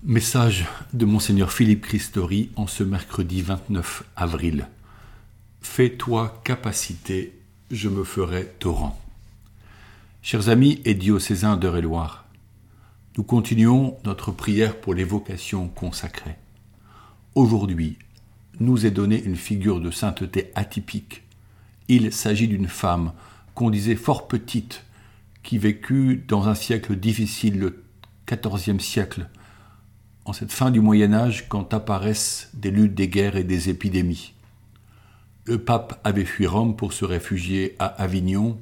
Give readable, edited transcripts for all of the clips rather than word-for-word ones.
Message de Monseigneur Philippe Christori en ce mercredi 29 avril. Fais-toi capacité, je me ferai torrent. Chers amis et diocésains d'Eure-et-Loir, nous continuons notre prière pour les vocations consacrées. Aujourd'hui, nous est donnée une figure de sainteté atypique. Il s'agit d'une femme qu'on disait fort petite, qui vécut dans un siècle difficile, le XIVe siècle, en cette fin du Moyen-Âge, quand apparaissent des luttes, des guerres et des épidémies. Le pape avait fui Rome pour se réfugier à Avignon.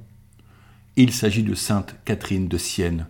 Il s'agit de sainte Catherine de Sienne.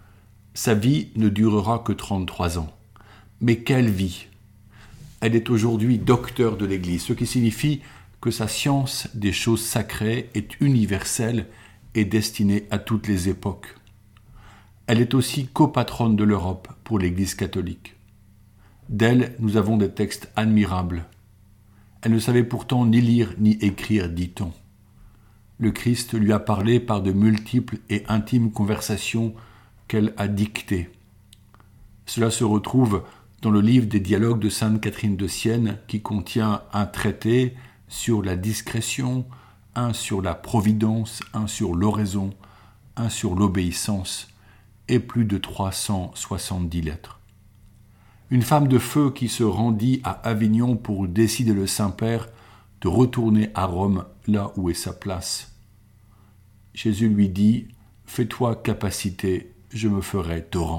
Sa vie ne durera que 33 ans. Mais quelle vie! Elle est aujourd'hui docteure de l'Église, ce qui signifie que sa science des choses sacrées est universelle et destinée à toutes les époques. Elle est aussi copatronne de l'Europe pour l'Église catholique. D'elle, nous avons des textes admirables. Elle ne savait pourtant ni lire ni écrire, dit-on. Le Christ lui a parlé par de multiples et intimes conversations qu'elle a dictées. Cela se retrouve dans le livre des dialogues de sainte Catherine de Sienne, qui contient un traité sur la discrétion, un sur la providence, un sur l'oraison, un sur l'obéissance, et plus de 370 lettres. Une femme de feu qui se rendit à Avignon pour décider le Saint-Père de retourner à Rome, là où est sa place. Jésus lui dit « Fais-toi capacité, je me ferai torrent ».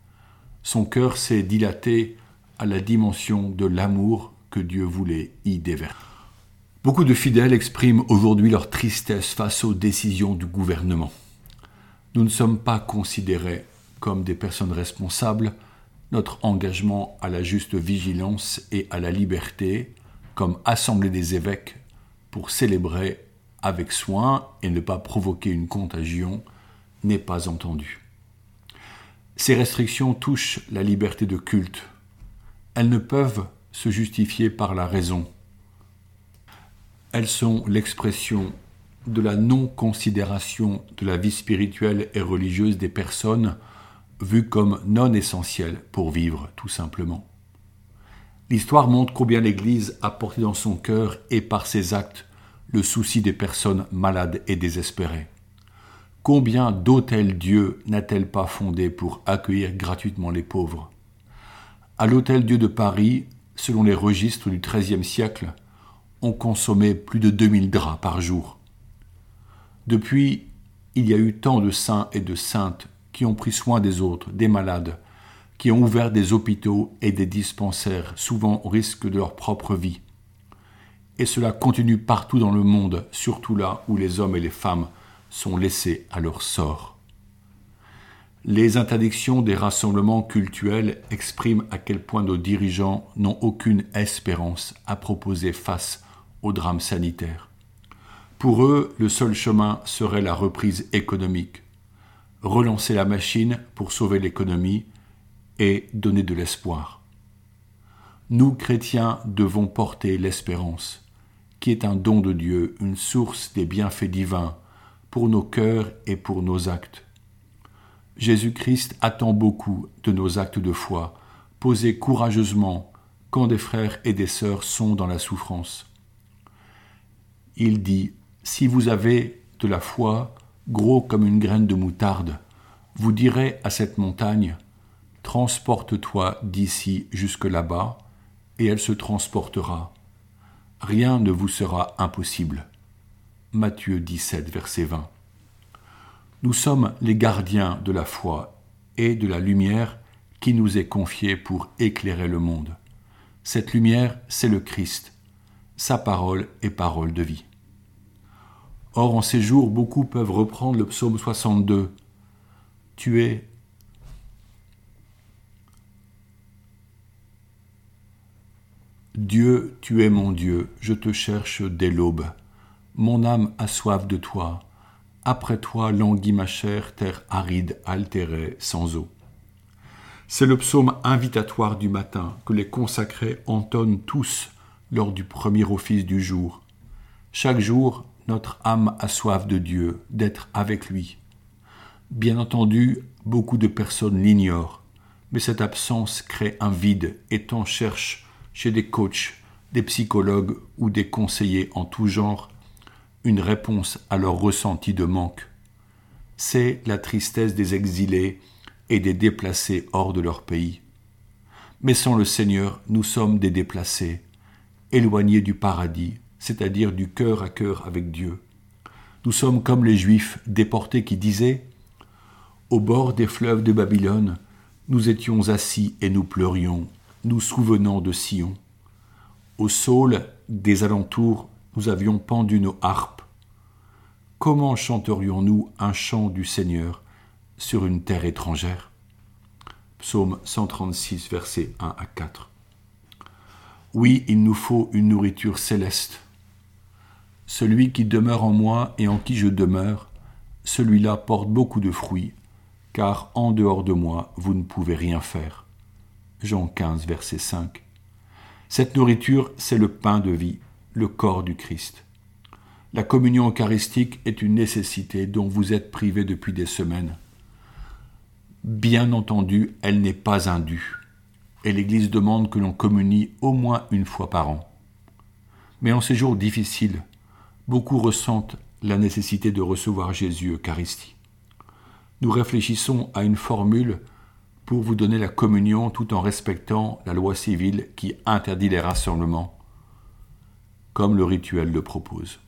Son cœur s'est dilaté à la dimension de l'amour que Dieu voulait y déverser. Beaucoup de fidèles expriment aujourd'hui leur tristesse face aux décisions du gouvernement. Nous ne sommes pas considérés comme des personnes responsables. Notre engagement à la juste vigilance et à la liberté, comme assemblée des évêques, pour célébrer avec soin et ne pas provoquer une contagion, n'est pas entendu. Ces restrictions touchent la liberté de culte. Elles ne peuvent se justifier par la raison. Elles sont l'expression de la non-considération de la vie spirituelle et religieuse des personnes vues comme non essentielles pour vivre, tout simplement. L'histoire montre combien l'Église a porté dans son cœur et par ses actes le souci des personnes malades et désespérées. Combien d'hôtels-dieux n'a-t-elle pas fondés pour accueillir gratuitement les pauvres? À l'Hôtel-Dieu de Paris, selon les registres du XIIIe siècle, on consommait plus de 2000 draps par jour. Depuis, il y a eu tant de saints et de saintes qui ont pris soin des autres, des malades, qui ont ouvert des hôpitaux et des dispensaires, souvent au risque de leur propre vie. Et cela continue partout dans le monde, surtout là où les hommes et les femmes sont laissés à leur sort. Les interdictions des rassemblements cultuels expriment à quel point nos dirigeants n'ont aucune espérance à proposer face au drame sanitaire. Pour eux, le seul chemin serait la reprise économique. Relancer la machine pour sauver l'économie et donner de l'espoir. Nous, chrétiens, devons porter l'espérance, qui est un don de Dieu, une source des bienfaits divins, pour nos cœurs et pour nos actes. Jésus-Christ attend beaucoup de nos actes de foi, posés courageusement quand des frères et des sœurs sont dans la souffrance. Il dit « Si vous avez de la foi, gros comme une graine de moutarde, vous direz à cette montagne « Transporte-toi d'ici jusque là-bas » et elle se transportera. Rien ne vous sera impossible. Matthieu 17, verset 20. Nous sommes les gardiens de la foi et de la lumière qui nous est confiée pour éclairer le monde. Cette lumière, c'est le Christ. Sa parole est parole de vie. Or, en ces jours, beaucoup peuvent reprendre le psaume 62. Tu es Dieu, tu es mon Dieu, je te cherche dès l'aube. Mon âme a soif de toi. Après toi languit ma chair, terre aride, altérée, sans eau. C'est le psaume invitatoire du matin que les consacrés entonnent tous lors du premier office du jour. Chaque jour, notre âme a soif de Dieu, d'être avec lui. Bien entendu, beaucoup de personnes l'ignorent, Mais cette absence crée un vide et t'en cherches chez des coachs, des psychologues ou des conseillers en tout genre une réponse à leur ressenti de manque. C'est la tristesse des exilés et des déplacés hors de leur pays. Mais sans le Seigneur, nous sommes des déplacés, éloignés du paradis, c'est-à-dire du cœur à cœur avec Dieu. Nous sommes comme les Juifs déportés qui disaient « Au bord des fleuves de Babylone, nous étions assis et nous pleurions, nous souvenant de Sion. Au saule des alentours, nous avions pendu nos harpes. Comment chanterions-nous un chant du Seigneur sur une terre étrangère ?» Psaume 136, versets 1 à 4. Oui, il nous faut une nourriture céleste. Celui qui demeure en moi et en qui je demeure, celui-là porte beaucoup de fruits, car en dehors de moi, vous ne pouvez rien faire. Jean 15, verset 5. Cette nourriture, c'est le pain de vie, le corps du Christ. La communion eucharistique est une nécessité dont vous êtes privés depuis des semaines. Bien entendu, elle n'est pas indue, et l'Église demande que l'on communie au moins une fois par an. Mais en ces jours difficiles, beaucoup ressentent la nécessité de recevoir Jésus Eucharistie. Nous réfléchissons à une formule pour vous donner la communion tout en respectant la loi civile qui interdit les rassemblements, comme le rituel le propose.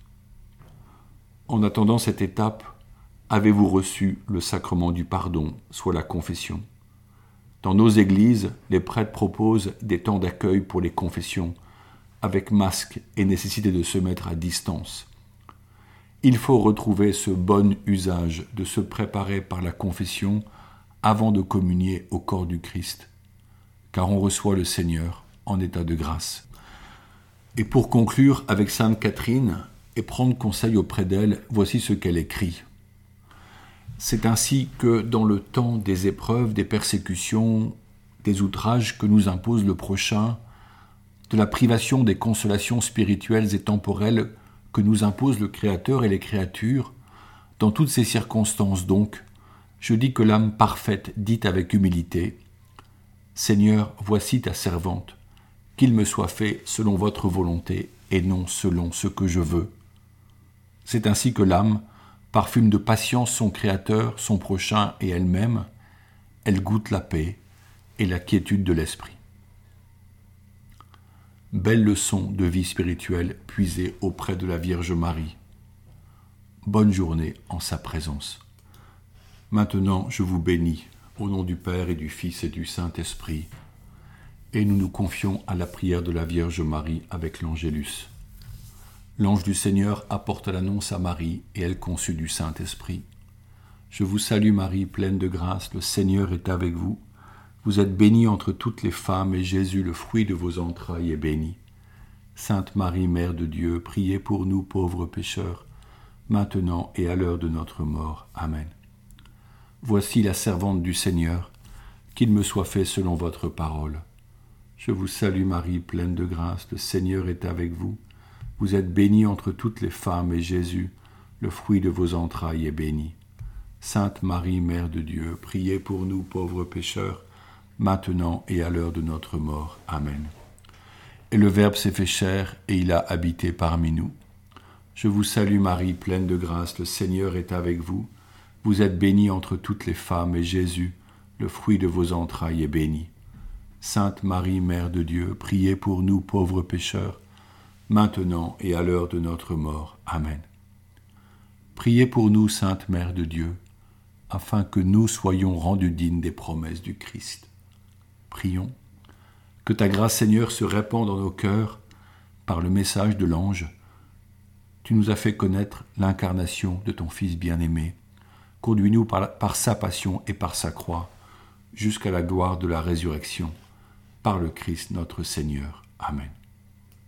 En attendant cette étape, avez-vous reçu le sacrement du pardon, soit la confession ? Dans nos églises, les prêtres proposent des temps d'accueil pour les confessions, avec masque et nécessité de se mettre à distance. Il faut retrouver ce bon usage de se préparer par la confession avant de communier au corps du Christ, car on reçoit le Seigneur en état de grâce. Et pour conclure avec Sainte Catherine et prendre conseil auprès d'elle, voici ce qu'elle écrit. C'est ainsi que dans le temps des épreuves, des persécutions, des outrages que nous impose le prochain, de la privation des consolations spirituelles et temporelles que nous impose le Créateur et les créatures, dans toutes ces circonstances donc, je dis que l'âme parfaite dit avec humilité « Seigneur, voici ta servante, qu'il me soit fait selon votre volonté et non selon ce que je veux. » C'est ainsi que l'âme parfume de patience son Créateur, son prochain et elle-même, elle goûte la paix et la quiétude de l'esprit. Belle leçon de vie spirituelle puisée auprès de la Vierge Marie. Bonne journée en sa présence. Maintenant, je vous bénis, au nom du Père et du Fils et du Saint-Esprit, et nous nous confions à la prière de la Vierge Marie avec l'Angélus. L'ange du Seigneur apporte l'annonce à Marie, et elle conçut du Saint-Esprit. Je vous salue Marie, pleine de grâce, le Seigneur est avec vous. Vous êtes bénie entre toutes les femmes, et Jésus, le fruit de vos entrailles, est béni. Sainte Marie, Mère de Dieu, priez pour nous pauvres pécheurs, maintenant et à l'heure de notre mort. Amen. Voici la servante du Seigneur, qu'il me soit fait selon votre parole. Je vous salue Marie, pleine de grâce, le Seigneur est avec vous. Vous êtes bénie entre toutes les femmes, et Jésus, le fruit de vos entrailles, est béni. Sainte Marie, Mère de Dieu, priez pour nous pauvres pécheurs, maintenant et à l'heure de notre mort. Amen. Et le Verbe s'est fait chair, et il a habité parmi nous. Je vous salue Marie, pleine de grâce, le Seigneur est avec vous. Vous êtes bénie entre toutes les femmes, et Jésus, le fruit de vos entrailles, est béni. Sainte Marie, Mère de Dieu, priez pour nous pauvres pécheurs, maintenant et à l'heure de notre mort. Amen. Priez pour nous, Sainte Mère de Dieu, afin que nous soyons rendus dignes des promesses du Christ. Prions. Que ta grâce, Seigneur, se répande dans nos cœurs par le message de l'ange. Tu nous as fait connaître l'incarnation de ton Fils bien-aimé. Conduis-nous par sa passion et par sa croix, jusqu'à la gloire de la résurrection, par le Christ notre Seigneur. Amen.